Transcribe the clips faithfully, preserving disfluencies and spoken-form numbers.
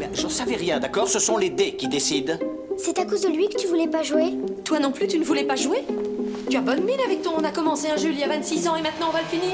J'en savais rien, d'accord? Ce sont les dés qui décident. C'est à cause de lui que tu voulais pas jouer? Toi non plus, tu ne voulais pas jouer? Tu as bonne mine avec ton on a commencé un jeu il y a vingt-six ans et maintenant on va le finir?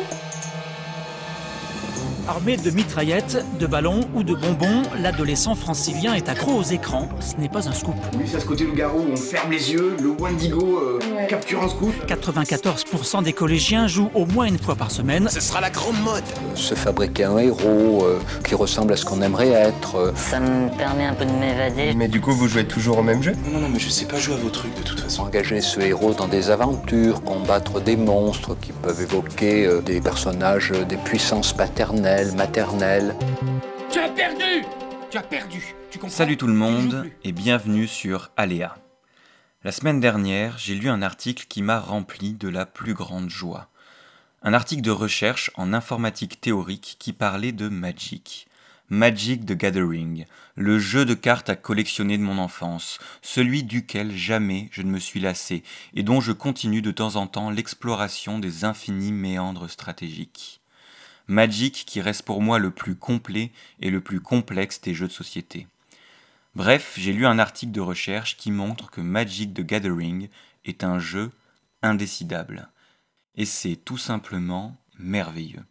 Armé de mitraillettes, de ballons ou de bonbons, l'adolescent francilien est accro aux écrans. Ce n'est pas un scoop. Lui, c'est à ce côté loup-garou où on ferme les yeux, le Wendigo euh, ouais. capture un scoop. quatre-vingt-quatorze pour cent des collégiens jouent au moins une fois par semaine. Ce sera la grande mode. Se fabriquer un héros euh, qui ressemble à ce qu'on aimerait être. Euh. Ça me permet un peu de m'évader. Mais du coup, vous jouez toujours au même jeu? Non, non, mais je sais pas jouer à vos trucs de toute façon. Engager ce héros dans des aventures, combattre des monstres qui peuvent évoquer euh, des personnages, euh, des puissances paternelles, maternelles. Tu as perdu! Tu as perdu! Tu comprends? Salut tout le monde et bienvenue sur Aléa. La semaine dernière, j'ai lu un article qui m'a rempli de la plus grande joie. Un article de recherche en informatique théorique qui parlait de Magic. Magic the Gathering, le jeu de cartes à collectionner de mon enfance, celui duquel jamais je ne me suis lassé et dont je continue de temps en temps l'exploration des infinis méandres stratégiques. Magic qui reste pour moi le plus complet et le plus complexe des jeux de société. Bref, j'ai lu un article de recherche qui montre que Magic the Gathering est un jeu indécidable. Et c'est tout simplement merveilleux.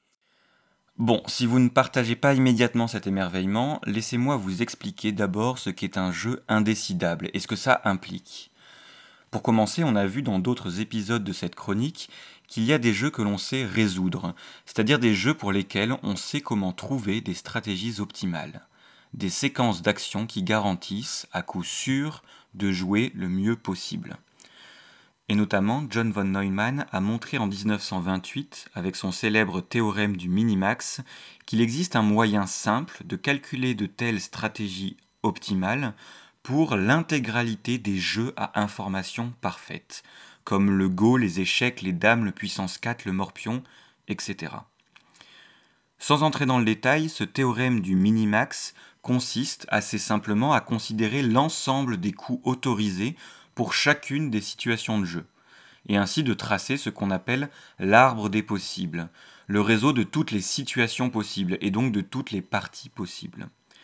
Bon, si vous ne partagez pas immédiatement cet émerveillement, laissez-moi vous expliquer d'abord ce qu'est un jeu indécidable et ce que ça implique. Pour commencer, on a vu dans d'autres épisodes de cette chronique qu'il y a des jeux que l'on sait résoudre, c'est-à-dire des jeux pour lesquels on sait comment trouver des stratégies optimales, des séquences d'actions qui garantissent, à coup sûr, de jouer le mieux possible. Et notamment, John von Neumann a montré en dix-neuf cent vingt-huit, avec son célèbre théorème du minimax, qu'il existe un moyen simple de calculer de telles stratégies optimales pour l'intégralité des jeux à information parfaite, comme le Go, les échecs, les dames, le puissance quatre, le morpion, et cetera. Sans entrer dans le détail, ce théorème du minimax consiste assez simplement à considérer l'ensemble des coups autorisés pour chacune des situations de jeu, et ainsi de tracer ce qu'on appelle l'arbre des possibles, le réseau de toutes les situations possibles, et donc de toutes les parties possibles.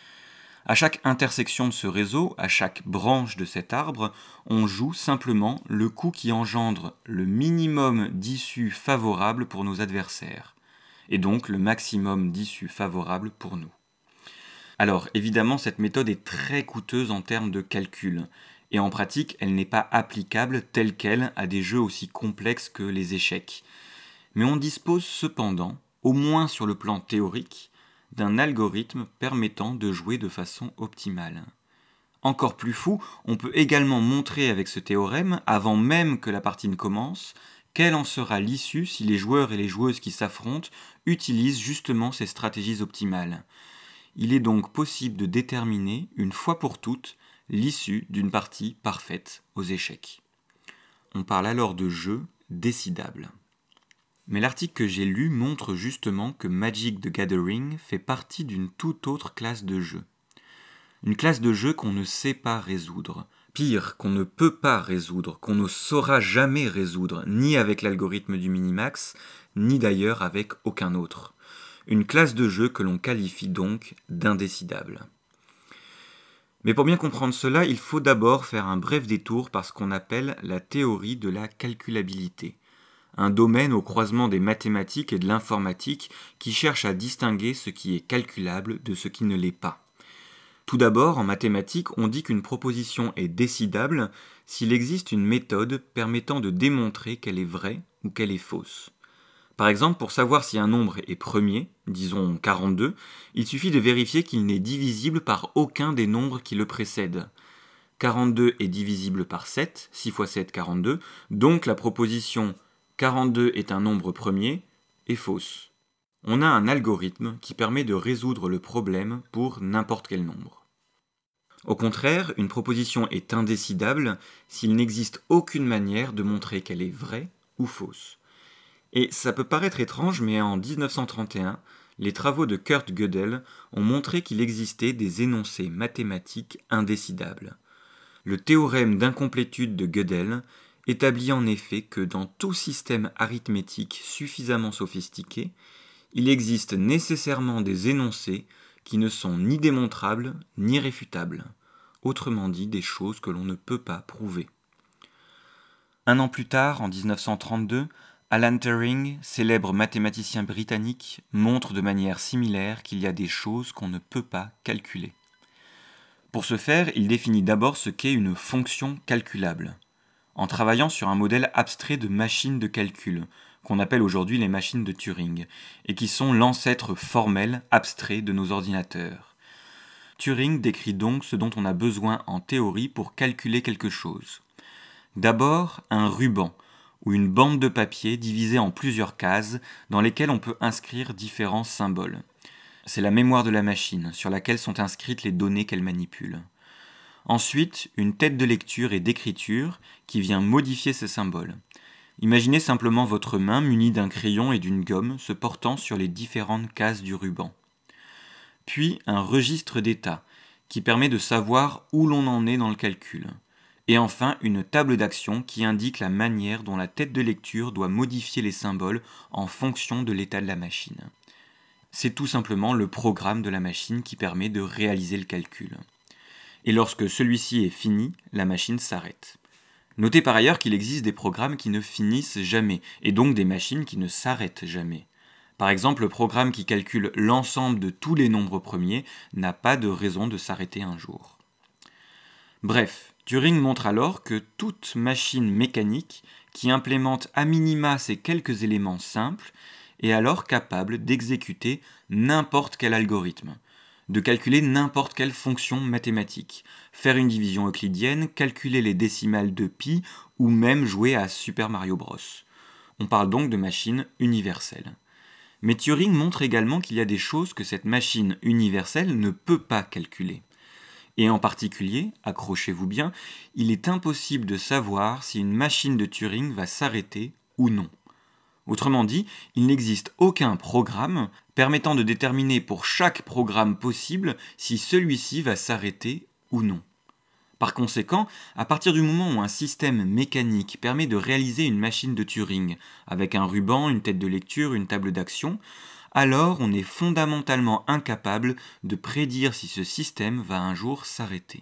À chaque intersection de ce réseau, à chaque branche de cet arbre, on joue simplement le coup qui engendre le minimum d'issues favorables pour nos adversaires, et donc le maximum d'issues favorables pour nous. Alors, évidemment, cette méthode est très coûteuse en termes de calcul, et en pratique, elle n'est pas applicable telle quelle à des jeux aussi complexes que les échecs. Mais on dispose cependant, au moins sur le plan théorique, d'un algorithme permettant de jouer de façon optimale. Encore plus fou, on peut également montrer avec ce théorème, avant même que la partie ne commence, quelle en sera l'issue si les joueurs et les joueuses qui s'affrontent utilisent justement ces stratégies optimales. Il est donc possible de déterminer, une fois pour toutes, l'issue d'une partie parfaite aux échecs. On parle alors de jeu décidable. Mais l'article que j'ai lu montre justement que Magic the Gathering fait partie d'une toute autre classe de jeu. Une classe de jeu qu'on ne sait pas résoudre. Pire, qu'on ne peut pas résoudre, qu'on ne saura jamais résoudre, ni avec l'algorithme du minimax, ni d'ailleurs avec aucun autre. Une classe de jeu que l'on qualifie donc d'indécidable. Mais pour bien comprendre cela, il faut d'abord faire un bref détour par ce qu'on appelle la théorie de la calculabilité. Un domaine au croisement des mathématiques et de l'informatique qui cherche à distinguer ce qui est calculable de ce qui ne l'est pas. Tout d'abord, en mathématiques, on dit qu'une proposition est décidable s'il existe une méthode permettant de démontrer qu'elle est vraie ou qu'elle est fausse. Par exemple, pour savoir si un nombre est premier, disons quarante-deux, il suffit de vérifier qu'il n'est divisible par aucun des nombres qui le précèdent. quarante-deux est divisible par sept, six fois sept, quarante-deux, donc la proposition quarante-deux est un nombre premier est fausse. On a un algorithme qui permet de résoudre le problème pour n'importe quel nombre. Au contraire, une proposition est indécidable s'il n'existe aucune manière de montrer qu'elle est vraie ou fausse. Et ça peut paraître étrange, mais en dix-neuf cent trente et un, les travaux de Kurt Gödel ont montré qu'il existait des énoncés mathématiques indécidables. Le théorème d'incomplétude de Gödel établit en effet que dans tout système arithmétique suffisamment sophistiqué, il existe nécessairement des énoncés qui ne sont ni démontrables ni réfutables. Autrement dit, des choses que l'on ne peut pas prouver. Un an plus tard, en dix-neuf cent trente-deux, Alan Turing, célèbre mathématicien britannique, montre de manière similaire qu'il y a des choses qu'on ne peut pas calculer. Pour ce faire, il définit d'abord ce qu'est une fonction calculable, en travaillant sur un modèle abstrait de machines de calcul, qu'on appelle aujourd'hui les machines de Turing, et qui sont l'ancêtre formel, abstrait de nos ordinateurs. Turing décrit donc ce dont on a besoin en théorie pour calculer quelque chose. D'abord, un ruban, ou une bande de papier divisée en plusieurs cases dans lesquelles on peut inscrire différents symboles. C'est la mémoire de la machine, sur laquelle sont inscrites les données qu'elle manipule. Ensuite, une tête de lecture et d'écriture qui vient modifier ces symboles. Imaginez simplement votre main munie d'un crayon et d'une gomme se portant sur les différentes cases du ruban. Puis un registre d'état, qui permet de savoir où l'on en est dans le calcul. Et enfin, une table d'action qui indique la manière dont la tête de lecture doit modifier les symboles en fonction de l'état de la machine. C'est tout simplement le programme de la machine qui permet de réaliser le calcul. Et lorsque celui-ci est fini, la machine s'arrête. Notez par ailleurs qu'il existe des programmes qui ne finissent jamais, et donc des machines qui ne s'arrêtent jamais. Par exemple, le programme qui calcule l'ensemble de tous les nombres premiers n'a pas de raison de s'arrêter un jour. Bref, Turing montre alors que toute machine mécanique qui implémente à minima ces quelques éléments simples est alors capable d'exécuter n'importe quel algorithme, de calculer n'importe quelle fonction mathématique, faire une division euclidienne, calculer les décimales de pi ou même jouer à Super Mario Bros. On parle donc de machines universelles. Mais Turing montre également qu'il y a des choses que cette machine universelle ne peut pas calculer. Et en particulier, accrochez-vous bien, il est impossible de savoir si une machine de Turing va s'arrêter ou non. Autrement dit, il n'existe aucun programme permettant de déterminer pour chaque programme possible si celui-ci va s'arrêter ou non. Par conséquent, à partir du moment où un système mécanique permet de réaliser une machine de Turing, avec un ruban, une tête de lecture, une table d'action, alors on est fondamentalement incapable de prédire si ce système va un jour s'arrêter.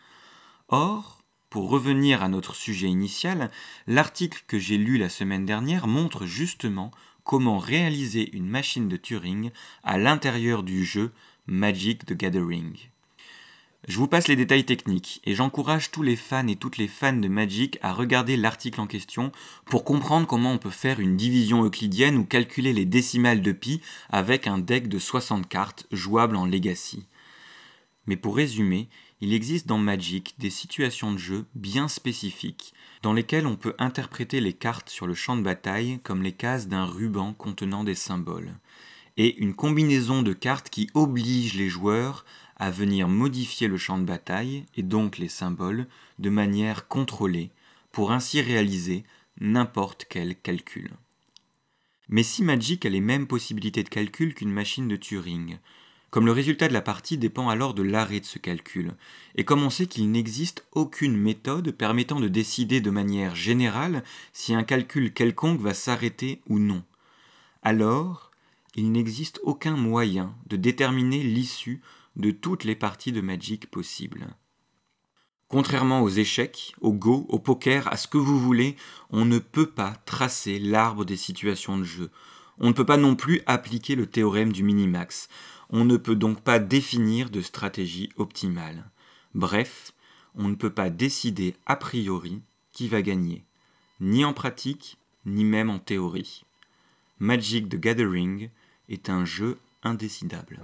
Or, pour revenir à notre sujet initial, l'article que j'ai lu la semaine dernière montre justement comment réaliser une machine de Turing à l'intérieur du jeu Magic: The Gathering. Je vous passe les détails techniques et j'encourage tous les fans et toutes les fans de Magic à regarder l'article en question pour comprendre comment on peut faire une division euclidienne ou calculer les décimales de pi avec un deck de soixante cartes jouable en Legacy. Mais pour résumer, il existe dans Magic des situations de jeu bien spécifiques dans lesquelles on peut interpréter les cartes sur le champ de bataille comme les cases d'un ruban contenant des symboles, et une combinaison de cartes qui oblige les joueurs à venir modifier le champ de bataille, et donc les symboles, de manière contrôlée, pour ainsi réaliser n'importe quel calcul. Mais si Magic a les mêmes possibilités de calcul qu'une machine de Turing, comme le résultat de la partie dépend alors de l'arrêt de ce calcul, et comme on sait qu'il n'existe aucune méthode permettant de décider de manière générale si un calcul quelconque va s'arrêter ou non, alors il n'existe aucun moyen de déterminer l'issue de toutes les parties de Magic possibles. Contrairement aux échecs, au go, au poker, à ce que vous voulez, on ne peut pas tracer l'arbre des situations de jeu. On ne peut pas non plus appliquer le théorème du minimax. On ne peut donc pas définir de stratégie optimale. Bref, on ne peut pas décider a priori qui va gagner, ni en pratique, ni même en théorie. Magic: The Gathering est un jeu indécidable.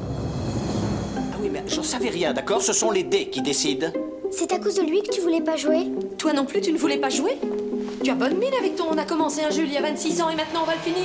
Ah oui, mais j'en savais rien, d'accord? Ce sont les dés qui décident. C'est à cause de lui que tu voulais pas jouer? Toi non plus, tu ne voulais pas jouer? Tu as bonne mine avec ton on a commencé un jeu il y a vingt-six ans et maintenant on va le finir?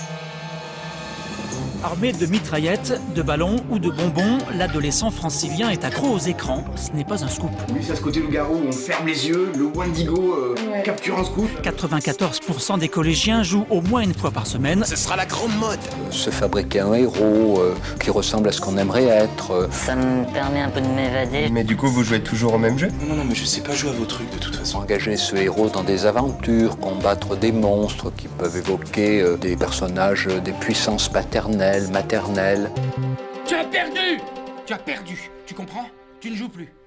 Armé de mitraillettes, de ballons ou de bonbons, l'adolescent francilien est accro aux écrans. Ce n'est pas un scoop. Lui, c'est à ce côté loup-garou où on ferme les yeux, le Wendigo euh, ouais. capture un scoop. quatre-vingt-quatorze pour cent des collégiens jouent au moins une fois par semaine. Ce sera la grande mode. Se fabriquer un héros euh, qui ressemble à ce qu'on aimerait être. Euh. Ça me permet un peu de m'évader. Mais du coup, vous jouez toujours au même jeu? Non, non, mais je sais pas jouer à vos trucs de toute façon. Engager ce héros dans des aventures, combattre des monstres qui peuvent évoquer euh, des personnages, euh, des puissances paternelles, maternelles. Tu as perdu! perdu! Tu as perdu, tu comprends? Tu ne joues plus.